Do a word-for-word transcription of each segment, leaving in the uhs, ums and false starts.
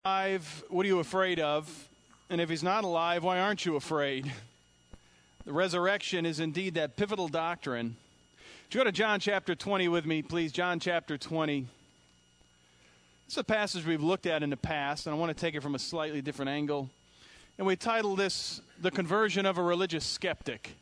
Alive, what are you afraid of? And if he's not alive, why aren't you afraid? The resurrection is indeed that pivotal doctrine. Would you go to John chapter twenty with me, please? John chapter twenty. This is a passage we've looked at in the past, and I want to take it from a slightly different angle. And we titled this, The Conversion of a Religious Skeptic.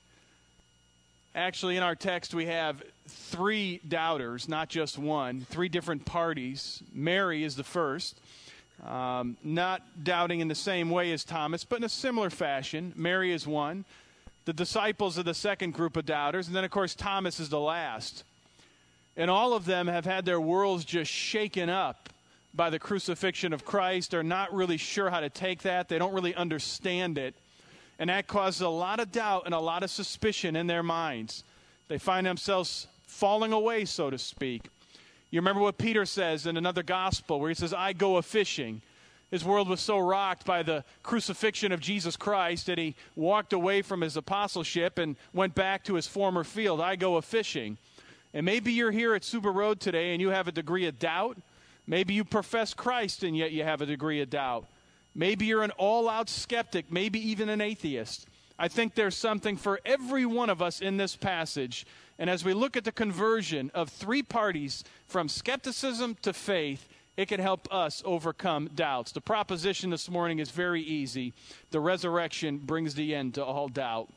Actually, in our text, we have three doubters, not just one, three different parties. Mary is the first. Um, not doubting in the same way as Thomas, but in a similar fashion. Mary is one. The disciples are the second group of doubters. And then, of course, Thomas is the last. And all of them have had their worlds just shaken up by the crucifixion of Christ. They're not really sure how to take that. They don't really understand it. And that causes a lot of doubt and a lot of suspicion in their minds. They find themselves falling away, so to speak. You remember what Peter says in another gospel where he says, I go a-fishing. His world was so rocked by the crucifixion of Jesus Christ that he walked away from his apostleship and went back to his former field. I go a-fishing. And maybe you're here at Suba Road today and you have a degree of doubt. Maybe you profess Christ and yet you have a degree of doubt. Maybe you're an all-out skeptic, maybe even an atheist. I think there's something for every one of us in this passage. And as we look at the conversion of three parties from skepticism to faith, it can help us overcome doubts. The proposition this morning is very easy. The resurrection brings the end to all doubt.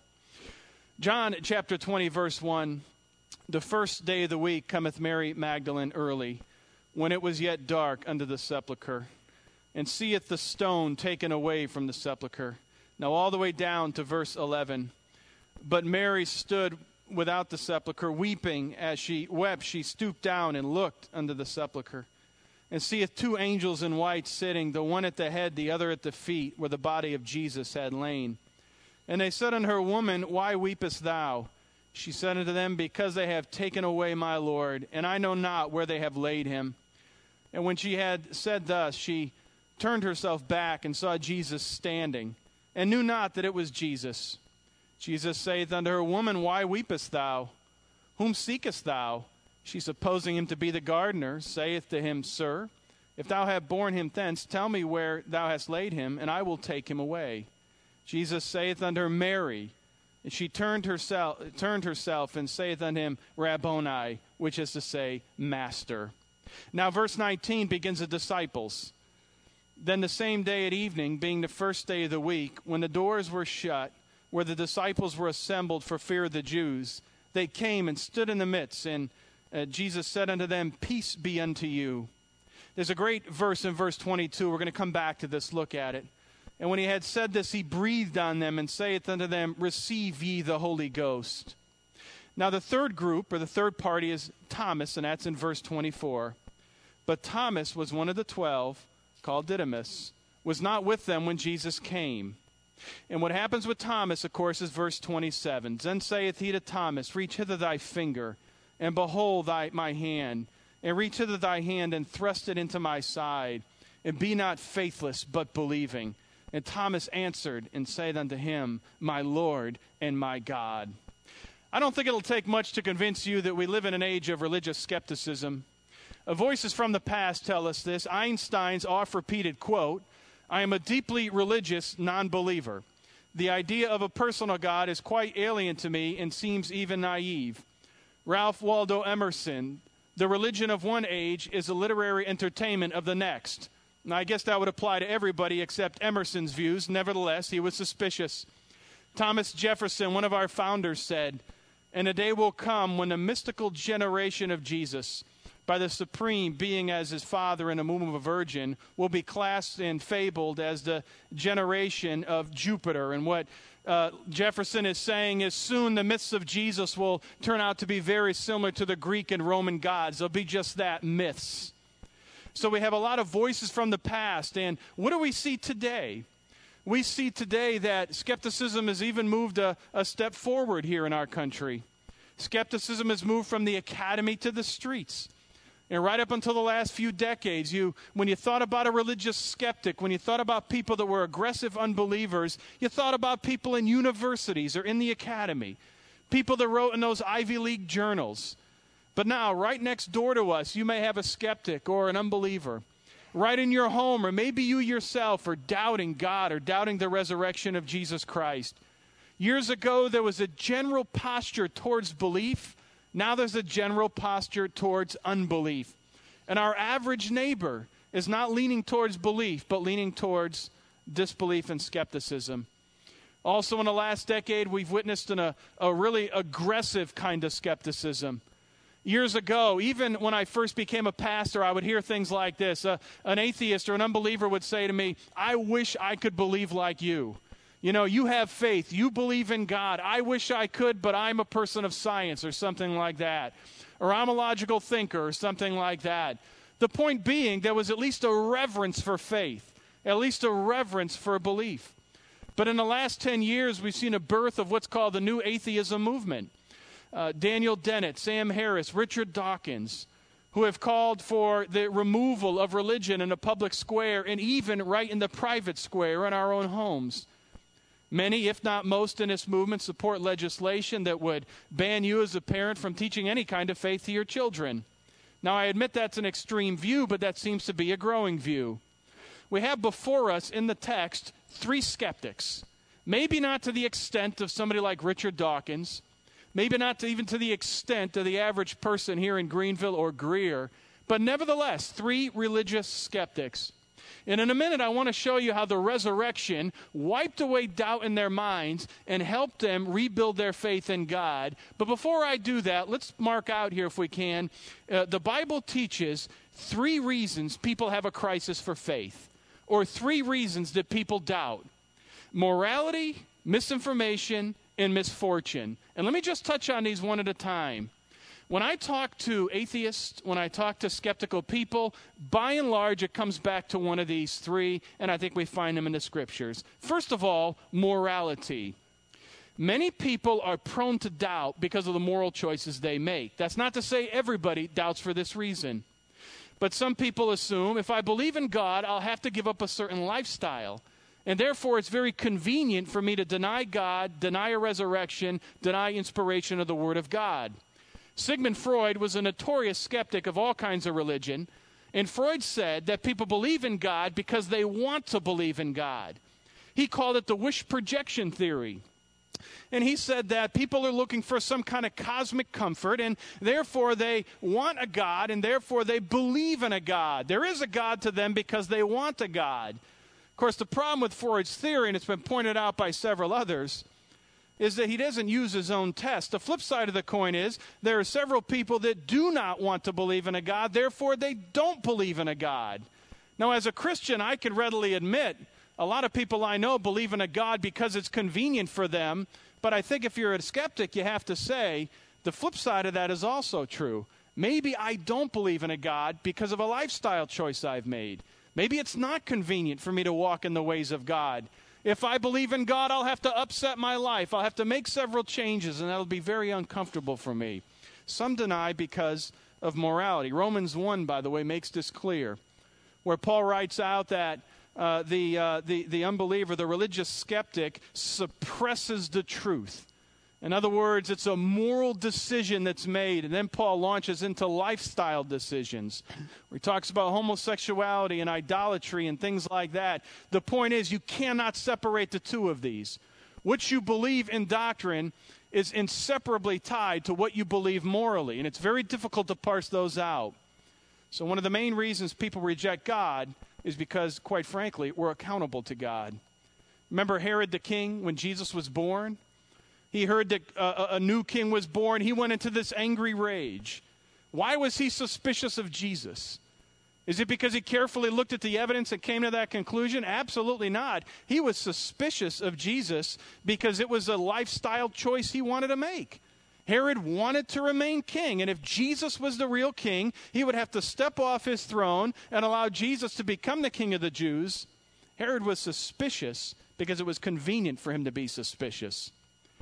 John chapter twenty, verse one, the first day of the week cometh Mary Magdalene early, when it was yet dark under the sepulchre, and seeth the stone taken away from the sepulchre. Now all the way down to verse eleven. But Mary stood without the sepulchre, weeping. As she wept, she stooped down and looked under the sepulchre, and seeth two angels in white sitting, the one at the head, the other at the feet, where the body of Jesus had lain. And they said unto her, Woman, why weepest thou? She said unto them, Because they have taken away my Lord, and I know not where they have laid him. And when she had said thus, she turned herself back and saw Jesus standing, and knew not that it was Jesus. Jesus saith unto her, Woman, why weepest thou? Whom seekest thou? She, supposing him to be the gardener, saith to him, Sir, if thou have borne him thence, tell me where thou hast laid him, and I will take him away. Jesus saith unto her, Mary. And she turned herself, turned herself and saith unto him, Rabboni, which is to say, Master. Now verse nineteen begins the disciples. Then the same day at evening, being the first day of the week, when the doors were shut, where the disciples were assembled for fear of the Jews, they came and stood in the midst, and uh, Jesus said unto them, Peace be unto you. There's a great verse in verse twenty-two. We're going to come back to this, look at it. And when he had said this, he breathed on them and saith unto them, Receive ye the Holy Ghost. Now the third group, or the third party, is Thomas, and that's in verse twenty-four. But Thomas was one of the twelve, called Didymus, was not with them when Jesus came. And what happens with Thomas, of course, is verse twenty-seven. Then saith he to Thomas, Reach hither thy finger, and behold thy my hand, and reach hither thy hand, and thrust it into my side, and be not faithless, but believing. And Thomas answered and said unto him, My Lord and my God. I don't think it'll take much to convince you that we live in an age of religious skepticism. Uh, voices from the past tell us this. Einstein's oft-repeated quote, I am a deeply religious non-believer. The idea of a personal God is quite alien to me and seems even naive. Ralph Waldo Emerson, the religion of one age is a literary entertainment of the next. Now, I guess that would apply to everybody except Emerson's views. Nevertheless, he was suspicious. Thomas Jefferson, one of our founders, said, And a day will come when the mystical generation of Jesus, by the Supreme being as his father in the womb of a virgin, will be classed and fabled as the generation of Jupiter. And what uh, Jefferson is saying is soon the myths of Jesus will turn out to be very similar to the Greek and Roman gods. They'll be just that, myths. So we have a lot of voices from the past. And what do we see today? We see today that skepticism has even moved a, a step forward here in our country. Skepticism has moved from the academy to the streets. And right up until the last few decades, you, when you thought about a religious skeptic, when you thought about people that were aggressive unbelievers, you thought about people in universities or in the academy, people that wrote in those Ivy League journals. But now, right next door to us, you may have a skeptic or an unbeliever. right in your home, or maybe you yourself are doubting God or doubting the resurrection of Jesus Christ. Years ago, there was a general posture towards belief. Now there's a general posture towards unbelief. And our average neighbor is not leaning towards belief, but leaning towards disbelief and skepticism. Also, in the last decade, we've witnessed an, a, a really aggressive kind of skepticism. Years ago, even when I first became a pastor, I would hear things like this. Uh, an atheist or an unbeliever would say to me, I wish I could believe like you. You know, you have faith. You believe in God. I wish I could, but I'm a person of science or something like that. Or I'm a logical thinker or something like that. The point being, there was at least a reverence for faith, at least a reverence for belief. But in the last ten years, we've seen a birth of what's called the new atheism movement. Uh, Daniel Dennett, Sam Harris, Richard Dawkins, who have called for the removal of religion in a public square and even right in the private square in our own homes. Many, if not most, in this movement support legislation that would ban you as a parent from teaching any kind of faith to your children. Now, I admit that's an extreme view, but that seems to be a growing view. We have before us in the text three skeptics, maybe not to the extent of somebody like Richard Dawkins, maybe not to even to the extent of the average person here in Greenville or Greer, but nevertheless, three religious skeptics. And in a minute, I want to show you how the resurrection wiped away doubt in their minds and helped them rebuild their faith in God. But before I do that, let's mark out here, if we can, uh, the Bible teaches three reasons people have a crisis for faith, or three reasons that people doubt: morality, misinformation, and misfortune. And let me just touch on these one at a time. When I talk to atheists, when I talk to skeptical people, by and large, it comes back to one of these three, and I think we find them in the Scriptures. First of all, morality. Many people are prone to doubt because of the moral choices they make. That's not to say everybody doubts for this reason. But some people assume, if I believe in God, I'll have to give up a certain lifestyle. And therefore, it's very convenient for me to deny God, deny a resurrection, deny inspiration of the Word of God. Sigmund Freud was a notorious skeptic of all kinds of religion, and Freud said that people believe in God because they want to believe in God. He called it the wish projection theory. And he said that people are looking for some kind of cosmic comfort, and therefore they want a God, and therefore they believe in a God. There is a God to them because they want a God. Of course, the problem with Freud's theory, and it's been pointed out by several others, is that he doesn't use his own test. The flip side of the coin is there are several people that do not want to believe in a God, therefore they don't believe in a God. Now, as a Christian, I can readily admit a lot of people I know believe in a God because it's convenient for them, but I think if you're a skeptic, you have to say the flip side of that is also true. Maybe I don't believe in a God because of a lifestyle choice I've made. Maybe it's not convenient for me to walk in the ways of God. If I believe in God, I'll have to upset my life. I'll have to make several changes, and that'll be very uncomfortable for me. Some deny because of morality. Romans one, by the way, makes this clear, where Paul writes out that uh, the, uh, the, the unbeliever, the religious skeptic, suppresses the truth. In other words, it's a moral decision that's made, and then Paul launches into lifestyle decisions, where he talks about homosexuality and idolatry and things like that. The point is, you cannot separate the two of these. What you believe in doctrine is inseparably tied to what you believe morally, and it's very difficult to parse those out. So one of the main reasons people reject God is because, quite frankly, we're accountable to God. Remember Herod the king when Jesus was born? He heard that uh, a new king was born. He went into this angry rage. Why was he suspicious of Jesus? Is it because he carefully looked at the evidence and came to that conclusion? Absolutely not. He was suspicious of Jesus because it was a lifestyle choice he wanted to make. Herod wanted to remain king, and if Jesus was the real king, he would have to step off his throne and allow Jesus to become the king of the Jews. Herod was suspicious because it was convenient for him to be suspicious.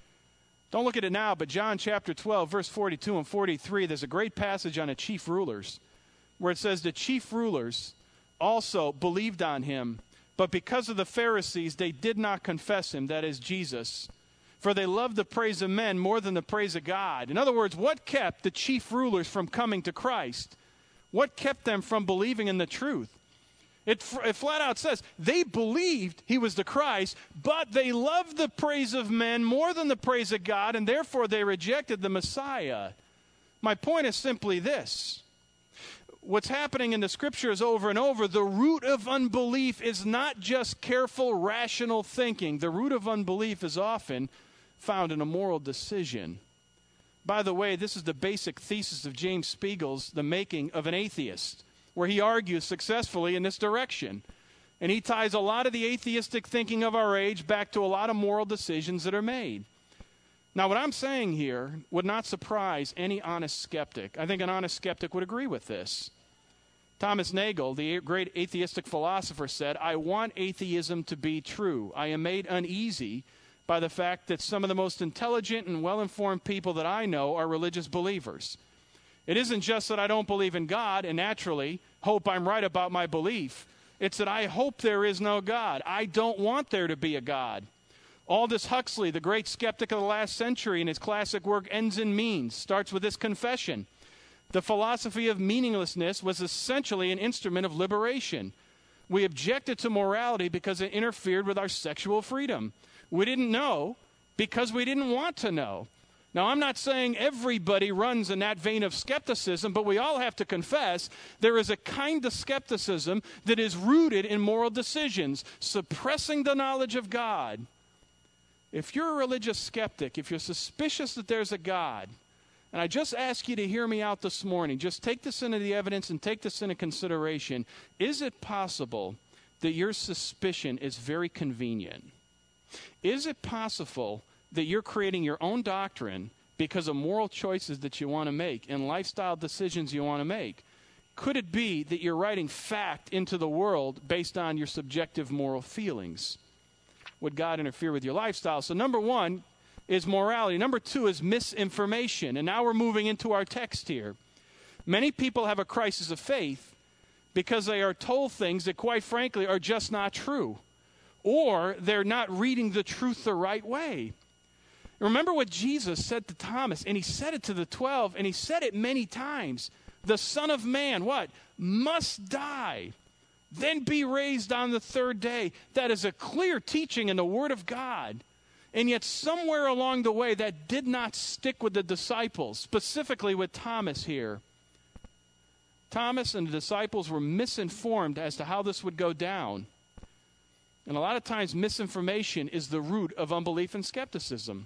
Don't look at it now, but John chapter twelve, verse forty-two and forty-three, there's a great passage on the chief rulers where it says the chief rulers also believed on him, but because of the Pharisees, they did not confess him, that is Jesus, for they loved the praise of men more than the praise of God. In other words, what kept the chief rulers from coming to Christ? What kept them from believing in the truth? It, it flat out says they believed he was the Christ, but they loved the praise of men more than the praise of God, and therefore they rejected the Messiah. My point is simply this. What's happening in the Scriptures over and over, the root of unbelief is not just careful, rational thinking. The root of unbelief is often found in a moral decision. By the way, this is the basic thesis of James Spiegel's The Making of an Atheist, where he argues successfully in this direction. And he ties a lot of the atheistic thinking of our age back to a lot of moral decisions that are made. Now, what I'm saying here would not surprise any honest skeptic. I think an honest skeptic would agree with this. Thomas Nagel, the great atheistic philosopher, said, "I want atheism to be true. I am made uneasy by the fact that some of the most intelligent and well-informed people that I know are religious believers. It isn't just that I don't believe in God and naturally hope I'm right about my belief. It's that I hope there is no God. I don't want there to be a God." Aldous Huxley, the great skeptic of the last century, in his classic work Ends and Means, starts with this confession. The philosophy of meaninglessness was essentially an instrument of liberation. We objected to morality because it interfered with our sexual freedom. We didn't know because we didn't want to know. Now, I'm not saying everybody runs in that vein of skepticism, but we all have to confess there is a kind of skepticism that is rooted in moral decisions, suppressing the knowledge of God. If you're a religious skeptic, if you're suspicious that there's a God, and I just ask you to hear me out this morning, just take this into the evidence and take this into consideration. Is it possible that your suspicion is very convenient? Is it possible that you're creating your own doctrine because of moral choices that you want to make and lifestyle decisions you want to make? Could it be that you're writing fact into the world based on your subjective moral feelings? Would God interfere with your lifestyle? So number one is morality. Number two is misinformation. And now we're moving into our text here. Many people have a crisis of faith because they are told things that, quite frankly, are just not true. Or they're not reading the truth the right way. Remember what Jesus said to Thomas, and he said it to the twelve, and he said it many times. The Son of Man, what? Must die, then be raised on the third day. That is a clear teaching in the Word of God. And yet somewhere along the way that did not stick with the disciples, specifically with Thomas here. Thomas and the disciples were misinformed as to how this would go down. And a lot of times misinformation is the root of unbelief and skepticism.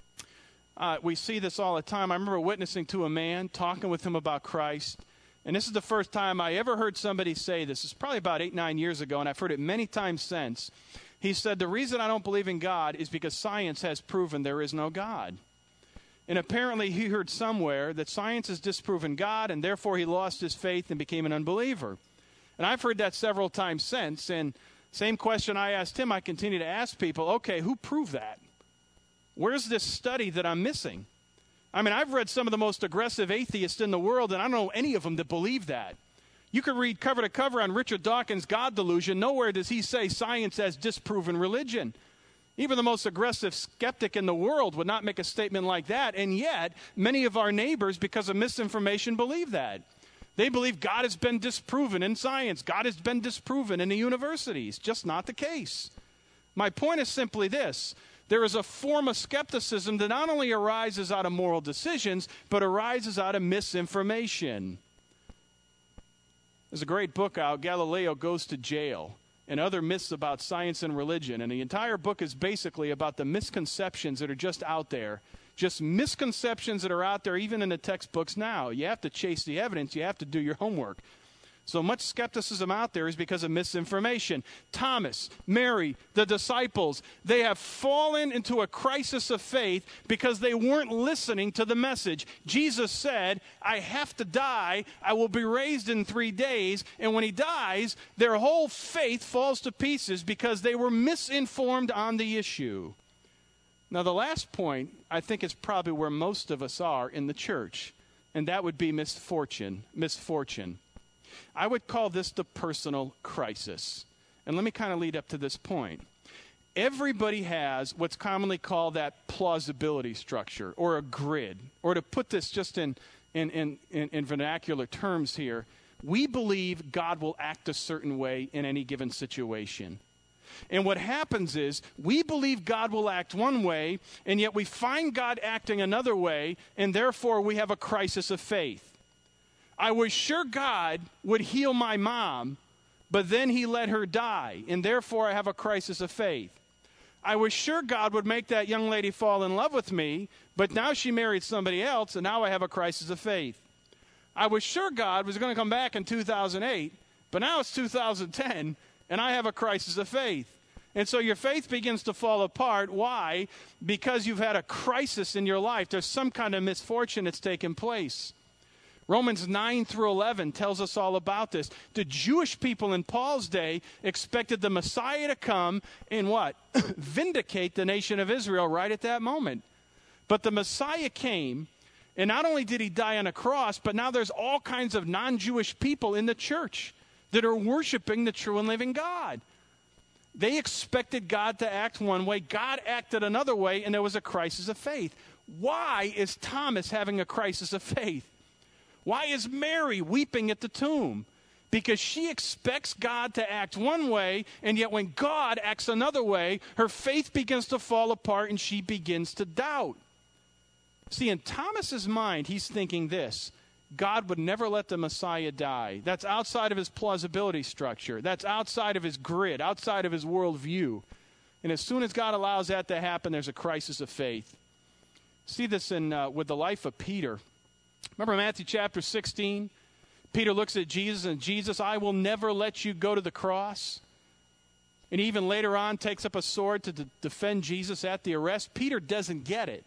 Uh, we see this all the time. I remember witnessing to a man, talking with him about Christ. And this is the first time I ever heard somebody say this. It's probably about eight, nine years ago, and I've heard it many times since. He said, the reason I don't believe in God is because science has proven there is no God. And apparently he heard somewhere that science has disproven God, and therefore he lost his faith and became an unbeliever. And I've heard that several times since, and same question I asked him, I continue to ask people, okay, who proved that? Where's this study that I'm missing? I mean, I've read some of the most aggressive atheists in the world, and I don't know any of them that believe that. You could read cover to cover on Richard Dawkins' God Delusion. Nowhere does he say science has disproven religion. Even the most aggressive skeptic in the world would not make a statement like that, and yet many of our neighbors, because of misinformation, believe that. They believe God has been disproven in science. God has been disproven in the universities. Just not the case. My point is simply this. There is a form of skepticism that not only arises out of moral decisions, but arises out of misinformation. There's a great book out, Galileo Goes to Jail, and other myths about science and religion. And the entire book is basically about the misconceptions that are just out there. Just misconceptions that are out there even in the textbooks now. You have to chase the evidence. You have to do your homework. So much skepticism out there is because of misinformation. Thomas, Mary, the disciples, they have fallen into a crisis of faith because they weren't listening to the message. Jesus said, I have to die. I will be raised in three days. And when he dies, their whole faith falls to pieces because they were misinformed on the issue. Now, the last point, I think, is probably where most of us are in the church, and that would be misfortune. Misfortune. I would call this the personal crisis. And let me kind of lead up to this point. Everybody has what's commonly called that plausibility structure, or a grid. Or to put this just in, in, in, in, in vernacular terms here, we believe God will act a certain way in any given situation. And what happens is we believe God will act one way, and yet we find God acting another way, and therefore we have a crisis of faith. I was sure God would heal my mom, but then he let her die, and therefore I have a crisis of faith. I was sure God would make that young lady fall in love with me, but now she married somebody else, and now I have a crisis of faith. I was sure God was going to come back in two thousand eight, but now it's two thousand ten, and I have a crisis of faith. And so your faith begins to fall apart. Why? Because you've had a crisis in your life. There's some kind of misfortune that's taken place. Romans nine through eleven tells us all about this. The Jewish people in Paul's day expected the Messiah to come and what? Vindicate the nation of Israel right at that moment. But the Messiah came, and not only did he die on a cross, but now there's all kinds of non-Jewish people in the church that are worshiping the true and living God. They expected God to act one way. God acted another way, and there was a crisis of faith. Why is Thomas having a crisis of faith? Why is Mary weeping at the tomb? Because she expects God to act one way, and yet when God acts another way, her faith begins to fall apart and she begins to doubt. See, in Thomas's mind, he's thinking this: God would never let the Messiah die. That's outside of his plausibility structure. That's outside of his grid, outside of his worldview. And as soon as God allows that to happen, there's a crisis of faith. See this in uh, with the life of Peter. Remember Matthew chapter sixteen? Peter looks at Jesus, and Jesus, I will never let you go to the cross. And even later on takes up a sword to d- defend Jesus at the arrest. Peter doesn't get it.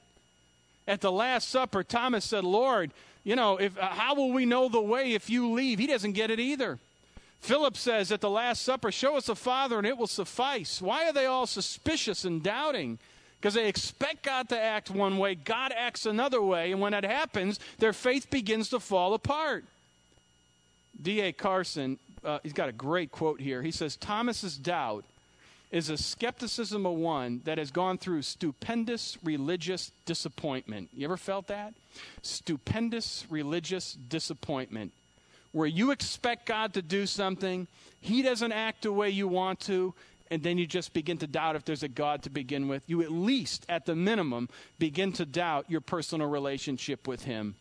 At the Last Supper, Thomas said, Lord, you know, if, uh, how will we know the way if you leave? He doesn't get it either. Philip says at the Last Supper, show us the Father and it will suffice. Why are they all suspicious and doubting? Because they expect God to act one way, God acts another way, and when that happens, their faith begins to fall apart. D A Carson, uh, he's got a great quote here. He says, Thomas's doubt is a skepticism of one that has gone through stupendous religious disappointment. You ever felt that? Stupendous religious disappointment, where you expect God to do something, he doesn't act the way you want to, and then you just begin to doubt if there's a God to begin with. You at least, at the minimum, begin to doubt your personal relationship with him.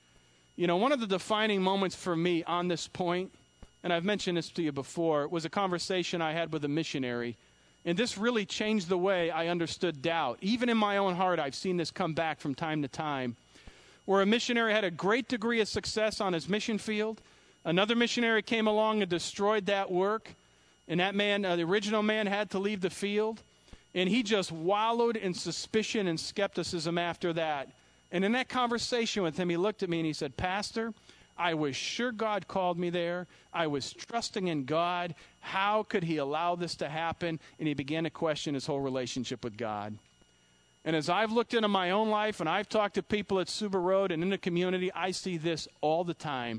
You know, one of the defining moments for me on this point, and I've mentioned this to you before, was a conversation I had with a missionary. And this really changed the way I understood doubt. Even in my own heart, I've seen this come back from time to time, where a missionary had a great degree of success on his mission field. Another missionary came along and destroyed that work. And that man, uh, the original man, had to leave the field. And he just wallowed in suspicion and skepticism after that. And in that conversation with him, he looked at me and he said, Pastor, I was sure God called me there. I was trusting in God. How could he allow this to happen? And he began to question his whole relationship with God. And as I've looked into my own life and I've talked to people at Suba Road and in the community, I see this all the time.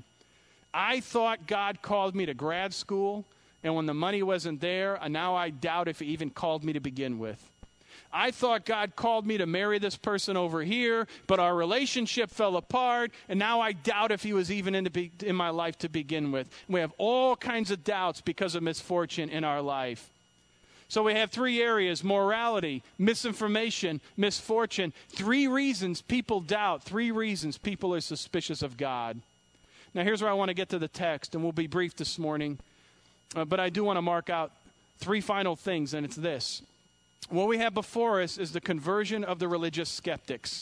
I thought God called me to grad school, and when the money wasn't there, and now I doubt if he even called me to begin with. I thought God called me to marry this person over here, but our relationship fell apart, and now I doubt if he was even in, the, in my life to begin with. We have all kinds of doubts because of misfortune in our life. So we have three areas: morality, misinformation, misfortune. Three reasons people doubt. Three reasons people are suspicious of God. Now here's where I want to get to the text, and we'll be brief this morning. Uh, but I do want to mark out three final things, and it's this. What we have before us is the conversion of the religious skeptics.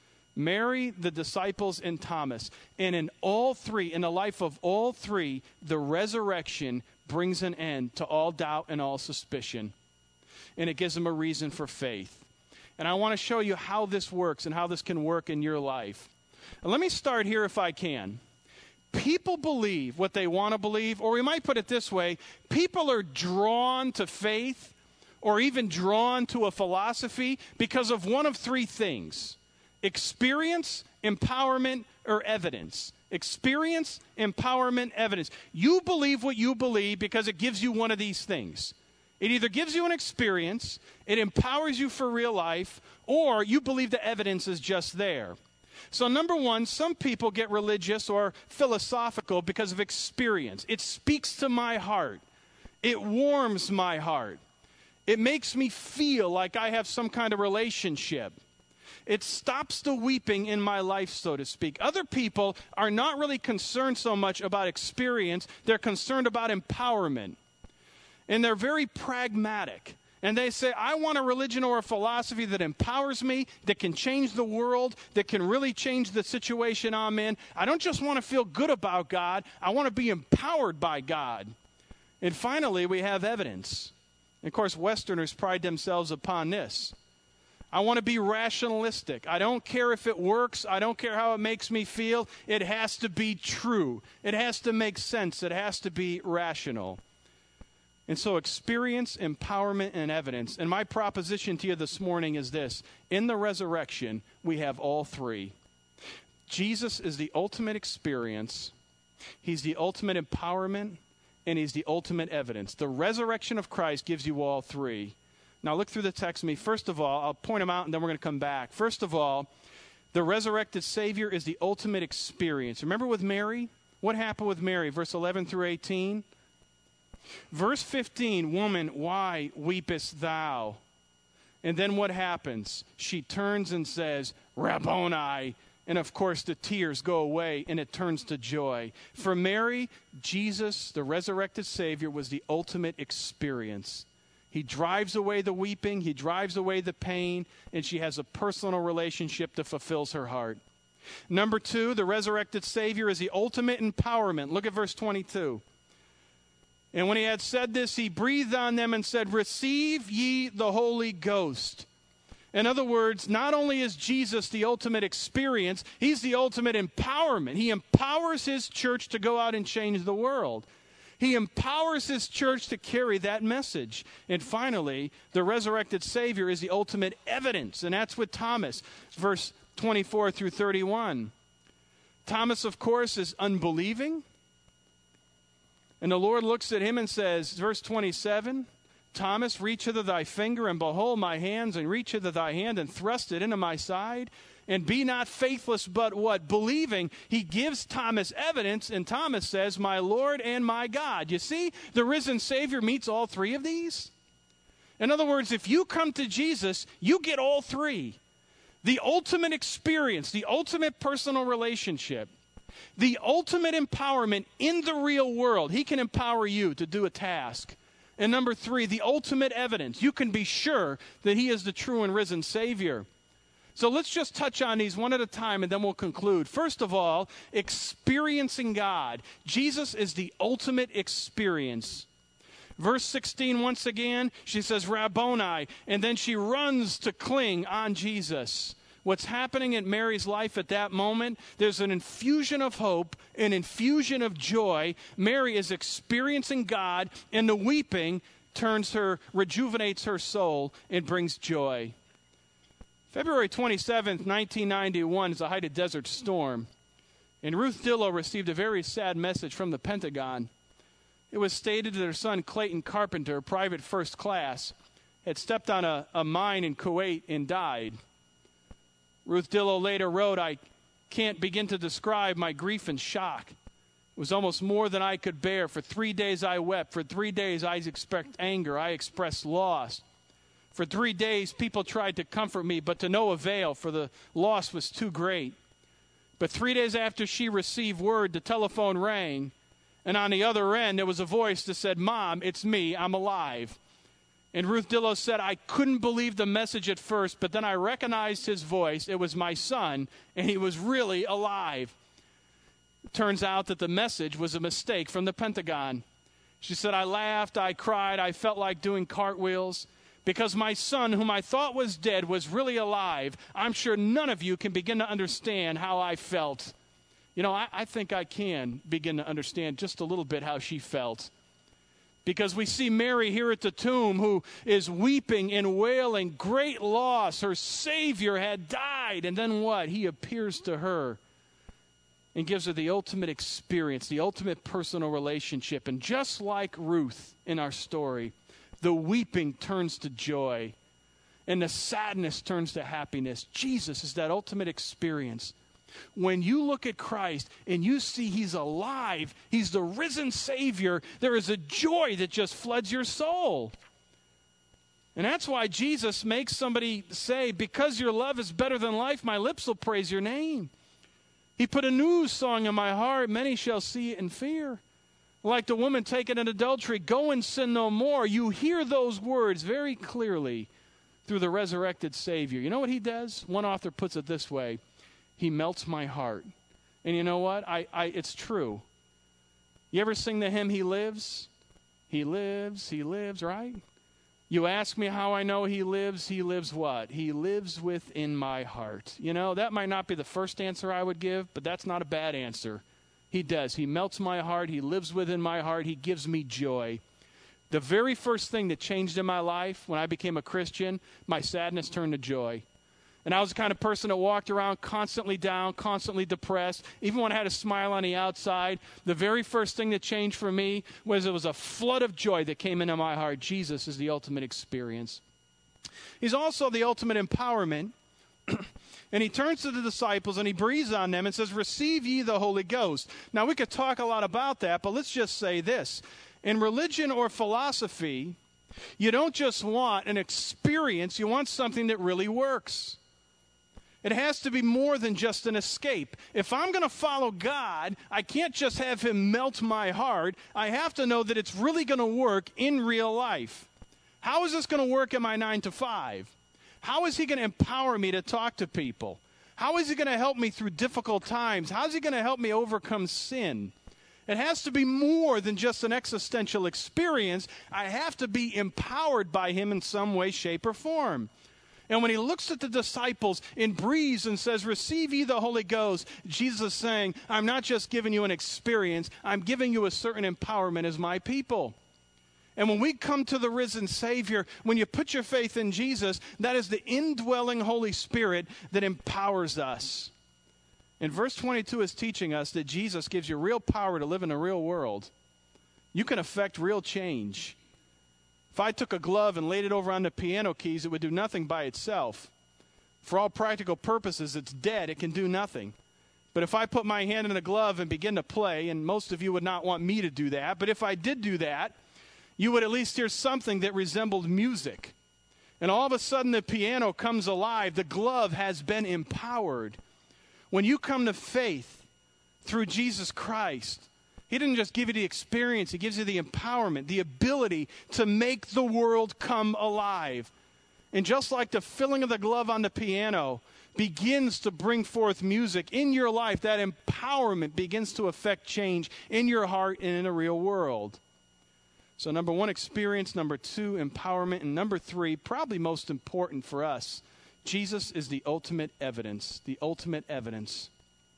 Mary, the disciples, and Thomas. And in all three, in the life of all three, the resurrection brings an end to all doubt and all suspicion. And it gives them a reason for faith. And I want to show you how this works and how this can work in your life. And let me start here if I can. People believe what they want to believe, or we might put it this way: people are drawn to faith or even drawn to a philosophy because of one of three things: experience, empowerment, or evidence. Experience, empowerment, evidence. You believe what you believe because it gives you one of these things. It either gives you an experience, it empowers you for real life, or you believe the evidence is just there. So number one, some people get religious or philosophical because of experience. It speaks to my heart. It warms my heart. It makes me feel like I have some kind of relationship. It stops the weeping in my life, so to speak. Other people are not really concerned so much about experience. They're concerned about empowerment. And they're very pragmatic. And they say, I want a religion or a philosophy that empowers me, that can change the world, that can really change the situation I'm in. I don't just want to feel good about God. I want to be empowered by God. And finally, we have evidence. And of course, Westerners pride themselves upon this. I want to be rationalistic. I don't care if it works. I don't care how it makes me feel. It has to be true. It has to make sense. It has to be rational. And so experience, empowerment, and evidence. And my proposition to you this morning is this. In the resurrection, we have all three. Jesus is the ultimate experience. He's the ultimate empowerment. And he's the ultimate evidence. The resurrection of Christ gives you all three. Now look through the text with me. First of all, I'll point them out and then we're going to come back. First of all, the resurrected Savior is the ultimate experience. Remember with Mary? What happened with Mary? Verse eleven through eighteen. Verse fifteen, woman, why weepest thou? And then what happens? She turns and says, Rabboni. And of course the tears go away and it turns to joy. For Mary, Jesus, the resurrected Savior, was the ultimate experience. He drives away the weeping, he drives away the pain, and she has a personal relationship that fulfills her heart. Number two, the resurrected Savior is the ultimate empowerment. Look at verse twenty-two. And when he had said this, he breathed on them and said, receive ye the Holy Ghost. In other words, not only is Jesus the ultimate experience, he's the ultimate empowerment. He empowers his church to go out and change the world. He empowers his church to carry that message. And finally, the resurrected Savior is the ultimate evidence. And that's with Thomas, verse twenty-four through thirty-one. Thomas, of course, is unbelieving. And the Lord looks at him and says, verse twenty-seven, Thomas, reach hither thy finger, and behold my hands, and reach hither thy hand, and thrust it into my side. And be not faithless, but what? Believing. He gives Thomas evidence, and Thomas says, my Lord and my God. You see, the risen Savior meets all three of these. In other words, if you come to Jesus, you get all three. The ultimate experience, the ultimate personal relationship, the ultimate empowerment in the real world. He can empower you to do a task. And number three, the ultimate evidence. You can be sure that he is the true and risen Savior. So let's just touch on these one at a time and then we'll conclude. First of all, experiencing God. Jesus is the ultimate experience. Verse sixteen, once again, she says, Rabboni, and then she runs to cling on Jesus. What's happening in Mary's life at that moment, there's an infusion of hope, an infusion of joy. Mary is experiencing God, and the weeping turns her, rejuvenates her soul, and brings joy. February twenty-seventh, nineteen ninety-one is the height of Desert Storm, and Ruth Dillow received a very sad message from the Pentagon. It was stated that her son, Clayton Carpenter, private first class, had stepped on a, a mine in Kuwait and died. Ruth Dillow later wrote, I can't begin to describe my grief and shock. It was almost more than I could bear. For three days I wept. For three days I expressed anger. I expressed loss. For three days people tried to comfort me, but to no avail, for the loss was too great. But three days after she received word, the telephone rang, and on the other end there was a voice that said, Mom, it's me, I'm alive. And Ruth Dillow said, I couldn't believe the message at first, but then I recognized his voice. It was my son, and he was really alive. It turns out that the message was a mistake from the Pentagon. She said, I laughed, I cried, I felt like doing cartwheels, because my son, whom I thought was dead, was really alive. I'm sure none of you can begin to understand how I felt. You know, I, I think I can begin to understand just a little bit how she felt. Because we see Mary here at the tomb who is weeping and wailing, great loss. Her Savior had died. And then what? He appears to her and gives her the ultimate experience, the ultimate personal relationship. And just like Ruth in our story, the weeping turns to joy and the sadness turns to happiness. Jesus is that ultimate experience. When you look at Christ and you see he's alive, he's the risen Savior, there is a joy that just floods your soul. And that's why Jesus makes somebody say, because your love is better than life, my lips will praise your name. He put a new song in my heart, many shall see it and fear. Like the woman taken in adultery, go and sin no more. You hear those words very clearly through the resurrected Savior. You know what he does? One author puts it this way. He melts my heart. And you know what? I, I, it's true. You ever sing the hymn, He Lives? He lives, He lives, right? You ask me how I know He lives. He lives what? He lives within my heart. You know, that might not be the first answer I would give, but that's not a bad answer. He does. He melts my heart. He lives within my heart. He gives me joy. The very first thing that changed in my life when I became a Christian, my sadness turned to joy. And I was the kind of person that walked around constantly down, constantly depressed. Even when I had a smile on the outside, the very first thing that changed for me was it was a flood of joy that came into my heart. Jesus is the ultimate experience. He's also the ultimate empowerment. And he turns to the disciples and he breathes on them and says, receive ye the Holy Ghost. Now, we could talk a lot about that, but let's just say this. In religion or philosophy, you don't just want an experience, you want something that really works. It has to be more than just an escape. If I'm going to follow God, I can't just have him melt my heart. I have to know that it's really going to work in real life. How is this going to work in my nine to five? How is he going to empower me to talk to people? How is he going to help me through difficult times? How is he going to help me overcome sin? It has to be more than just an existential experience. I have to be empowered by him in some way, shape, or form. And when he looks at the disciples and breathes and says, receive ye the Holy Ghost, Jesus is saying, I'm not just giving you an experience, I'm giving you a certain empowerment as my people. And when we come to the risen Savior, when you put your faith in Jesus, that is the indwelling Holy Spirit that empowers us. And verse twenty-two is teaching us that Jesus gives you real power to live in a real world. You can affect real change. If I took a glove and laid it over on the piano keys, it would do nothing by itself. For all practical purposes, it's dead. It can do nothing. But if I put my hand in a glove and begin to play, and most of you would not want me to do that, but if I did do that, you would at least hear something that resembled music. And all of a sudden the piano comes alive. The glove has been empowered. When you come to faith through Jesus Christ, he didn't just give you the experience, he gives you the empowerment, the ability to make the world come alive. And just like the filling of the glove on the piano begins to bring forth music in your life, that empowerment begins to affect change in your heart and in the real world. So number one, experience. Number two, empowerment. And number three, probably most important for us, Jesus is the ultimate evidence, the ultimate evidence.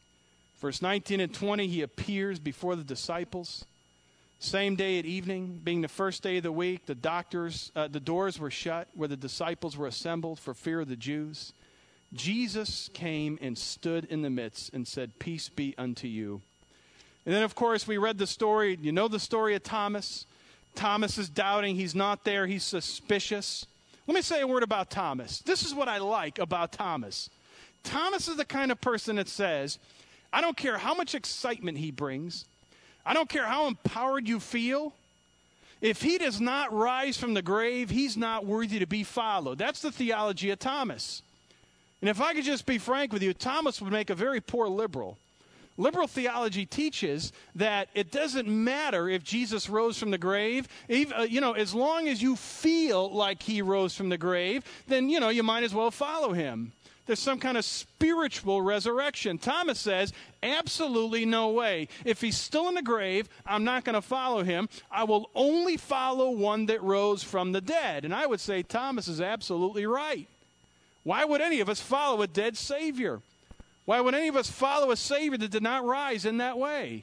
Verse nineteen and twenty, he appears before the disciples. Same day at evening, being the first day of the week, the doctors, uh, the doors were shut where the disciples were assembled for fear of the Jews. Jesus came and stood in the midst and said, peace be unto you. And then, of course, we read the story. You know the story of Thomas. Thomas is doubting. He's not there. He's suspicious. Let me say a word about Thomas. This is what I like about Thomas. Thomas is the kind of person that says, I don't care how much excitement he brings. I don't care how empowered you feel. If he does not rise from the grave, he's not worthy to be followed. That's the theology of Thomas. And if I could just be frank with you, Thomas would make a very poor liberal. Liberal theology teaches that it doesn't matter if Jesus rose from the grave. If, uh, you know, as long as you feel like he rose from the grave, then, you know, you might as well follow him. There's some kind of spiritual resurrection. Thomas says, absolutely no way. If he's still in the grave, I'm not going to follow him. I will only follow one that rose from the dead. And I would say Thomas is absolutely right. Why would any of us follow a dead Savior? Why would any of us follow a Savior that did not rise in that way?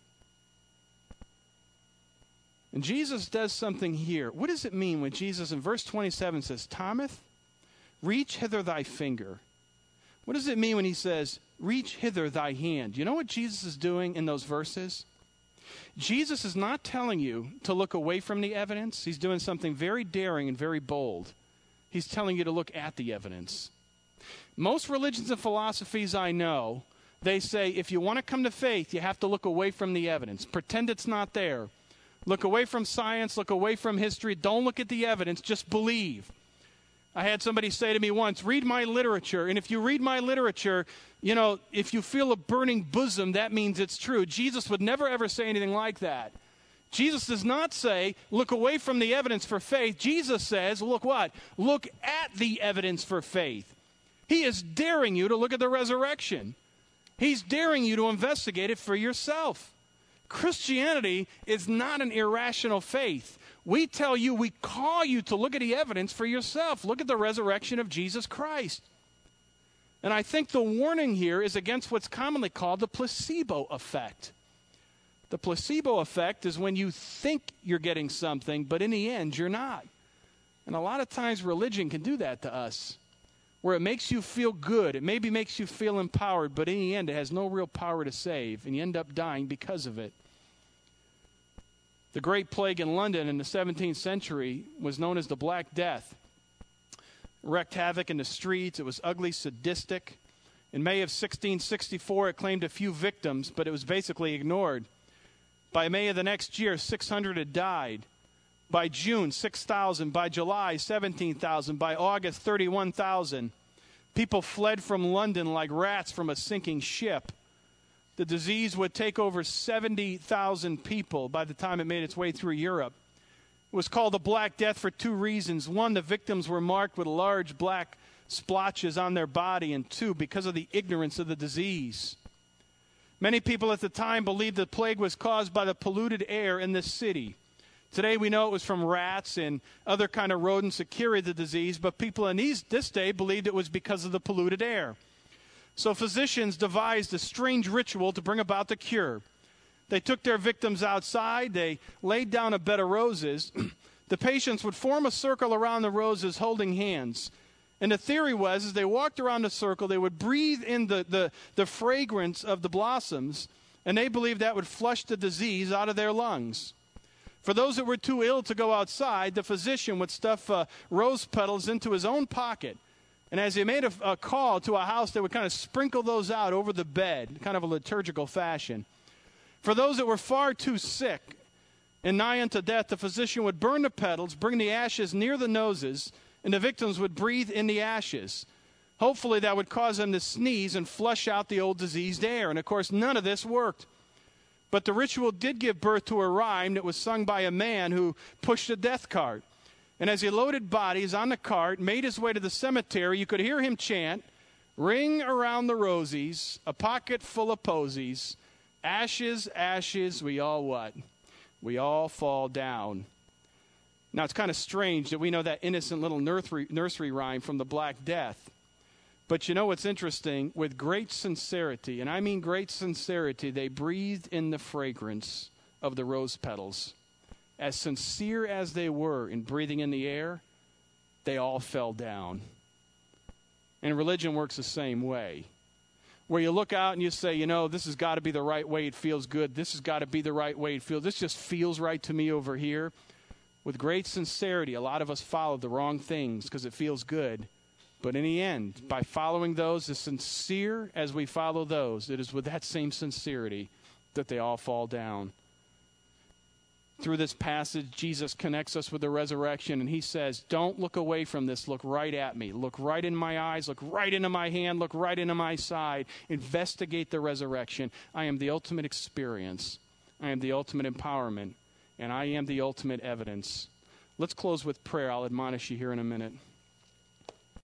And Jesus does something here. What does it mean when Jesus in verse twenty-seven says, Thomas, reach hither thy finger? What does it mean when he says, reach hither thy hand? You know what Jesus is doing in those verses? Jesus is not telling you to look away from the evidence. He's doing something very daring and very bold. He's telling you to look at the evidence. Most religions and philosophies I know, They say if you want to come to faith, you have to look away from the evidence. Pretend it's not there. Look away from science, look away from history. Don't look at the evidence, just believe. I had somebody say to me once, read my literature, and if you read my literature, you know, if you feel a burning bosom, that means it's true. Jesus would never ever say anything like that. Jesus does not say, look away from the evidence for faith. Jesus says, look what? Look at the evidence for faith. He is daring you to look at the resurrection. He's daring you to investigate it for yourself. Christianity is not an irrational faith. We tell you, we call you to look at the evidence for yourself. Look at the resurrection of Jesus Christ. And I think the warning here is against what's commonly called the placebo effect. The placebo effect is when you think you're getting something, but in the end, you're not. And a lot of times religion can do that to us, where it makes you feel good. It maybe makes you feel empowered, but in the end, it has no real power to save, and you end up dying because of it. The Great Plague in London in the seventeenth century was known as the Black Death. It wreaked havoc in the streets. It was ugly, sadistic. In May of sixteen sixty-four, it claimed a few victims, but it was basically ignored. By May of the next year, six hundred had died. By June, six thousand. By July, seventeen thousand. By August, thirty-one thousand. People fled from London like rats from a sinking ship. The disease would take over seventy thousand people by the time it made its way through Europe. It was called the Black Death for two reasons. One, the victims were marked with large black splotches on their body, and two, because of the ignorance of the disease. Many people at the time believed the plague was caused by the polluted air in the city. Today we know it was from rats and other kind of rodents that carried the disease, but people in these, this day believed it was because of the polluted air. So physicians devised a strange ritual to bring about the cure. They took their victims outside, they laid down a bed of roses. The patients would form a circle around the roses holding hands. And the theory was, as they walked around the circle, they would breathe in the, the, the fragrance of the blossoms, and they believed that would flush the disease out of their lungs. For those that were too ill to go outside, the physician would stuff uh, rose petals into his own pocket. And as he made a, a call to a house, they would kind of sprinkle those out over the bed, kind of a liturgical fashion. For those that were far too sick and nigh unto death, the physician would burn the petals, bring the ashes near the noses, and the victims would breathe in the ashes. Hopefully that would cause them to sneeze and flush out the old diseased air. And of course, none of this worked. But the ritual did give birth to a rhyme that was sung by a man who pushed a death cart. And as he loaded bodies on the cart, made his way to the cemetery, you could hear him chant, ring around the rosies, a pocket full of posies, ashes, ashes, we all what? We all fall down. Now, it's kind of strange that we know that innocent little nursery, nursery rhyme from the Black Death. But you know what's interesting? With great sincerity, and I mean great sincerity, they breathed in the fragrance of the rose petals. As sincere as they were in breathing in the air, they all fell down. And religion works the same way. Where you look out and you say, you know, this has got to be the right way, it feels good. This has got to be the right way, it feels, this just feels right to me over here. With great sincerity, a lot of us follow the wrong things because it feels good. But in the end, by following those as sincere as we follow those, it is with that same sincerity that they all fall down. Through this passage, Jesus connects us with the resurrection, and he says, don't look away from this. Look right at me. Look right in my eyes. Look right into my hand. Look right into my side. Investigate the resurrection. I am the ultimate experience. I am the ultimate empowerment, and I am the ultimate evidence. Let's close with prayer. I'll admonish you here in a minute.